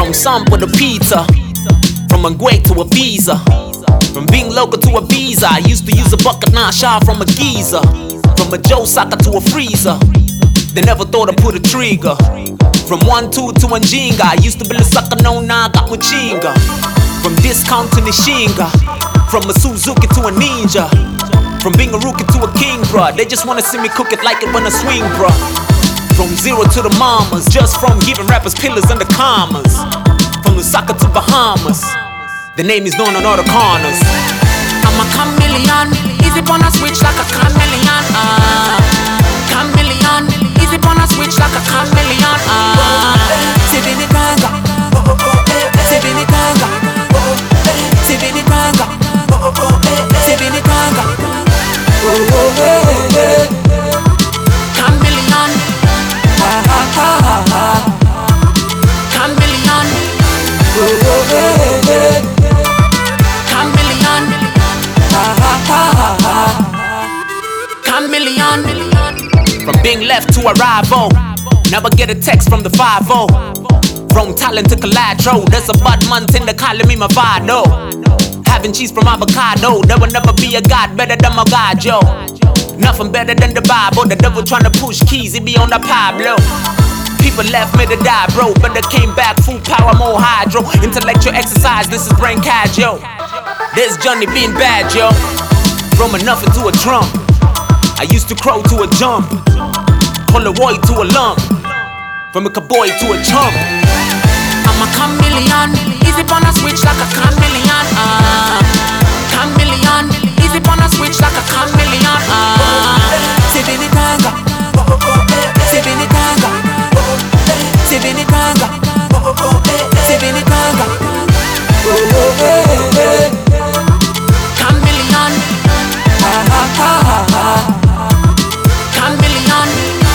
From sample to pizza, from a Gweg to a visa, from being local to a visa. I used to use a bucket, now I shot from a geezer. From a Joe Saka to a freezer, they never thought I'd pull a trigger. From 1-2 to Njinga, I used to be a sucker, no, now I got Machinga. From discount to Nishinga, from a Suzuki to a Ninja, from being a rookie to a king, bruh. They just wanna see me cook it like it when I swing, bruh. From zero to the mamas, just from giving rappers pillars and the commas. From Lusaka to Bahamas, the name is known on all the corners. I'm a chameleon, easy wanna switch like a chameleon. Chameleon, easy wanna switch like a chameleon. Sibini Kanga, Sibini Kanga, Sibini Kanga, Sibini Kanga. Chameleon, chameleon, chameleon, chameleon. From being left to a rival, never get a text from the 5-0. From talent to collateral, there's a bad month in the calling me my vado. Having cheese from avocado, there will never be a God better than my God, yo. Nothing better than the Bible, the devil tryna push keys, he be on the Pablo. People left me to die, bro, but they came back, full power, more hydro. Intellectual exercise, this is brain cardio. There's Johnny being bad, yo. From a nothing to a drum, I used to crow to a jump, call a boy to a lump, from a cowboy to a chump. I'm a chameleon, easy wanna switch like a chameleon. Chameleon, easy wanna switch like a chameleon. Sibini Kanga, Sibini Kanga, Sibini Kanga, Sibini Kanga. Chameleon, chameleon,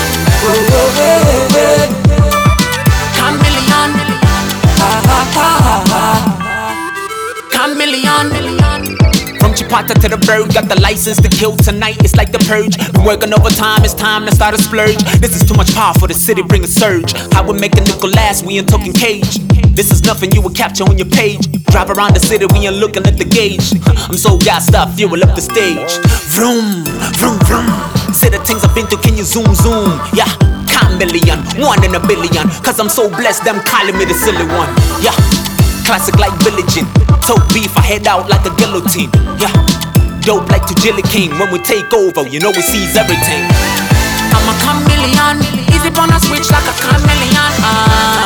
chameleon, chameleon. From Chipata to the bird, got the license to kill tonight, it's like the purge. Been working overtime, it's time to start a splurge. This is too much power for the city, bring a surge. How we make a nickel last, we ain't talking cage. This is nothing you would capture on your page. Drive around the city, we ain't looking at the gauge. I'm so gassed up, fuel up the stage. Vroom, vroom, vroom. Say the things I've been through, can you zoom, zoom? Yeah, chameleon, 1 in a billion. Cause I'm so blessed, them calling me the silly one. Yeah, classic like Billie Jean. Tote beef, I head out like a guillotine. Yeah, dope like to Jilly King. When we take over, you know we seize everything. I'm a chameleon, easy wanna switch like a chameleon.